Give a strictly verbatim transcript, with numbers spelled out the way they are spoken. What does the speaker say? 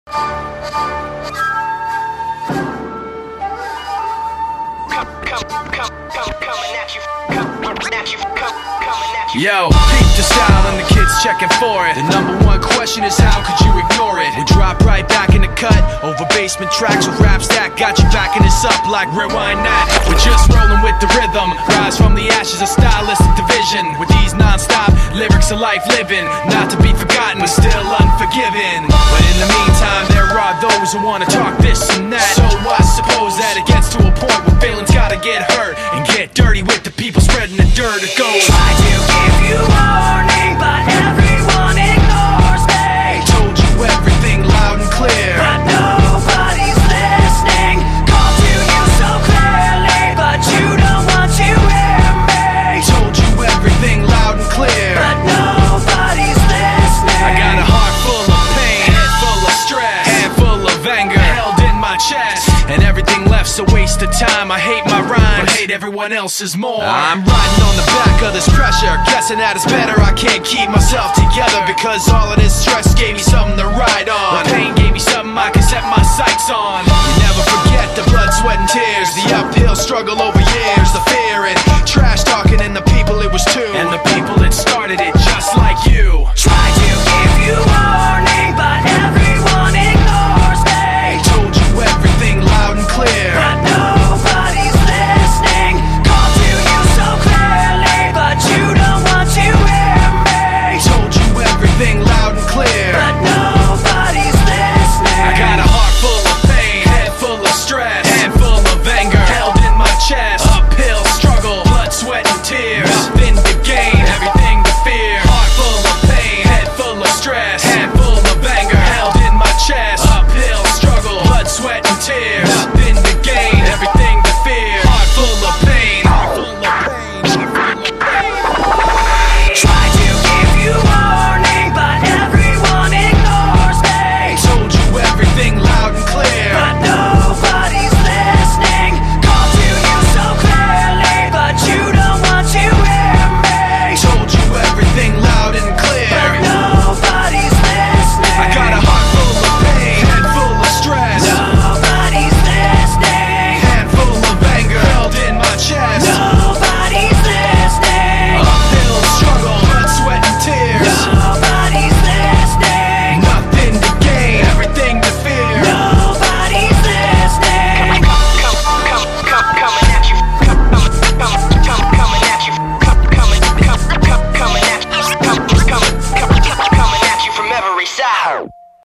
Yo, peep the style and the kids checking for it. The number one question is how could you ignore it? We drop right back in the cut, over basement tracks with raps that got you backing this up like rewind that. We're just rolling with the rhythm, rise from the ashes of stylistic division. With these non-stop lyrics of life living, not to be forgotten but still unforgiven. But in the meantime there are those who wanna talk this and that. So I suppose that it gets to a point where feelings gotta get hurt and get dirty with the people spreading the dirt. It goes, try to give you warning, but everyone ignores me. Told you everything loud and clear, but nobody's listening. Called to you so clearly, but you don't want to hear me. Told you everything loud and clear, but nobody's listening. I got a heart full of pain, head full of stress, hand full of anger held in my chest, and everything left's a waste of time. I hate my rhymes, but hate everyone else's more. I'm riding on the back of this pressure, guessing that it's better. I can't keep myself together because all of this stress gave me something to ride on. My pain gave me something I can set my sights on. You never forget the blood, sweat, and tears, the uphill struggle over